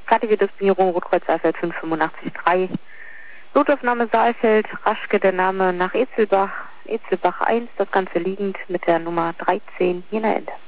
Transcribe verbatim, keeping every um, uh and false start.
Fertige Disponierung Rotkreuz Saalfeld fünf acht fünf drei. Notaufnahme Saalfeld, Raschke der Name nach Etzelbach, Etzelbach eins, das Ganze liegend mit der Nummer dreizehn, Jena Ende.